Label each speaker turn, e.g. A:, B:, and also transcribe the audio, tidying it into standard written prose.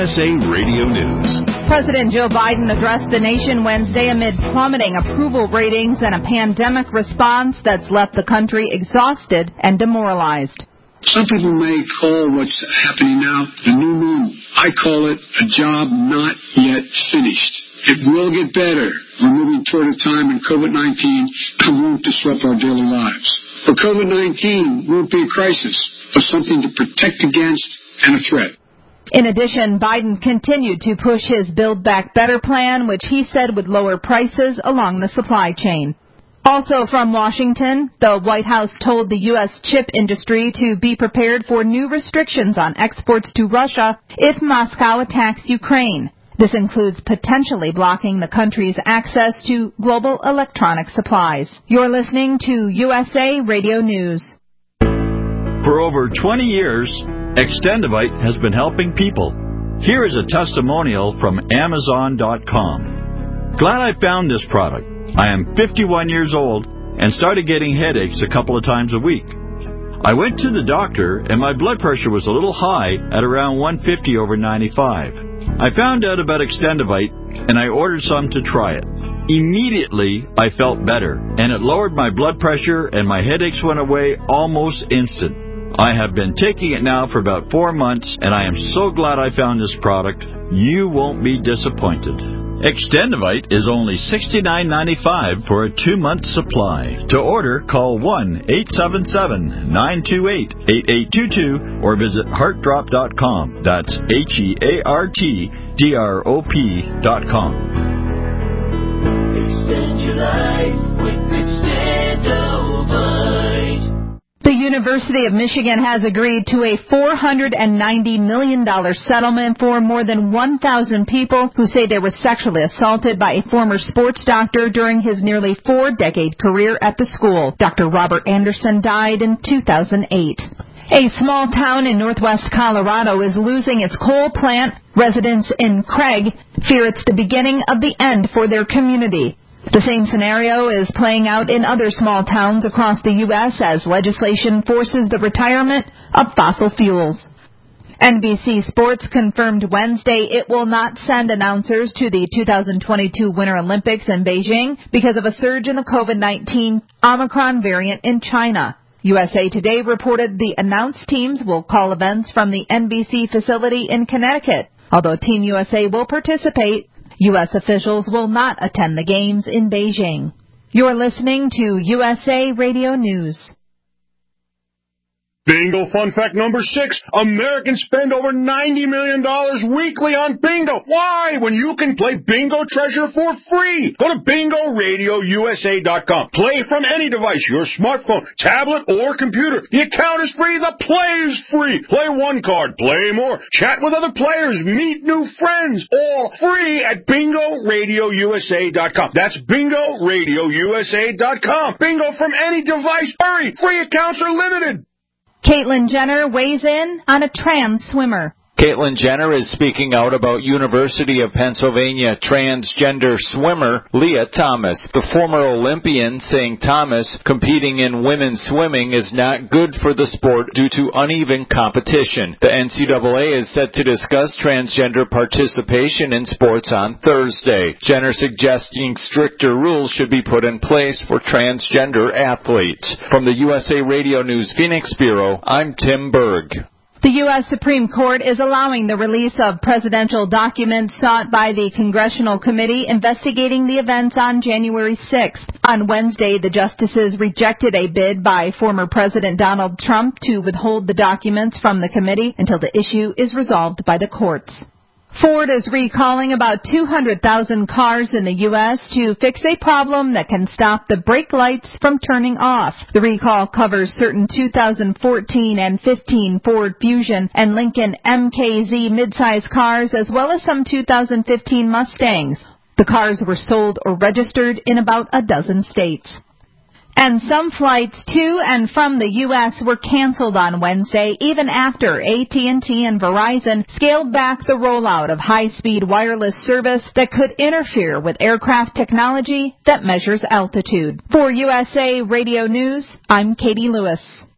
A: USA Radio News.
B: President Joe Biden addressed the nation Wednesday amid plummeting approval ratings and a pandemic response that's left the country exhausted and demoralized.
C: Some people may call what's happening now the new normal. I call it a job not yet finished. It will get better. We're moving toward a time when COVID-19 won't disrupt our daily lives. But COVID-19 won't be a crisis, but something to protect against and a threat.
B: In addition, Biden continued to push his Build Back Better plan, which he said would lower prices along the supply chain. Also from Washington, the White House told the U.S. chip industry to be prepared for new restrictions on exports to Russia if Moscow attacks Ukraine. This includes potentially blocking the country's access to global electronic supplies. You're listening to USA Radio News.
D: For over 20 years, Extendivite has been helping people. Here is a testimonial from Amazon.com. Glad I found this product. I am 51 years old and started getting headaches a couple of times a week. I went to the doctor and my blood pressure was a little high at around 150 over 95. I found out about Extendivite and I ordered some to try it. Immediately, I felt better and it lowered my blood pressure and my headaches went away almost instant. I have been taking it now for about 4 months and I am so glad I found this product. You won't be disappointed. Extendivite is only $69.95 for a 2-month supply. To order, call 1-877-928-8822 or visit heartdrop.com. That's HEARTDROP.com.
E: Extend your life with Extendivite.
B: The University of Michigan has agreed to a $490 million settlement for more than 1,000 people who say they were sexually assaulted by a former sports doctor during his nearly 4-decade career at the school. Dr. Robert Anderson died in 2008. A small town in northwest Colorado is losing its coal plant. Residents in Craig fear it's the beginning of the end for their community. The same scenario is playing out in other small towns across the U.S. as legislation forces the retirement of fossil fuels. NBC Sports confirmed Wednesday it will not send announcers to the 2022 Winter Olympics in Beijing because of a surge in the COVID-19 Omicron variant in China. USA Today reported the announced teams will call events from the NBC facility in Connecticut. Although Team USA will participate, U.S. officials will not attend the games in Beijing. You're listening to USA Radio News.
F: Bingo fun fact number 6. Americans spend over $90 million weekly on bingo. Why? When you can play Bingo Treasure for free. Go to BingoRadioUSA.com. Play from any device, your smartphone, tablet, or computer. The account is free. The play is free. Play one card. Play more. Chat with other players. Meet new friends. All free at BingoRadioUSA.com. That's BingoRadioUSA.com. Bingo from any device. Hurry. Free accounts are limited.
B: Caitlyn Jenner weighs in on a trans swimmer.
G: Caitlyn Jenner is speaking out about University of Pennsylvania transgender swimmer Leah Thomas. The former Olympian saying Thomas competing in women's swimming is not good for the sport due to uneven competition. The NCAA is set to discuss transgender participation in sports on Thursday. Jenner suggesting stricter rules should be put in place for transgender athletes. From the USA Radio News Phoenix Bureau, I'm Tim Berg.
B: The U.S. Supreme Court is allowing the release of presidential documents sought by the Congressional Committee investigating the events on January 6th. On Wednesday, the justices rejected a bid by former President Donald Trump to withhold the documents from the committee until the issue is resolved by the courts. Ford is recalling about 200,000 cars in the U.S. to fix a problem that can stop the brake lights from turning off. The recall covers certain 2014 and 15 Ford Fusion and Lincoln MKZ midsize cars, as well as some 2015 Mustangs. The cars were sold or registered in about a dozen states. And some flights to and from the U.S. were canceled on Wednesday, even after AT&T and Verizon scaled back the rollout of high-speed wireless service that could interfere with aircraft technology that measures altitude. For USA Radio News, I'm Katie Lewis.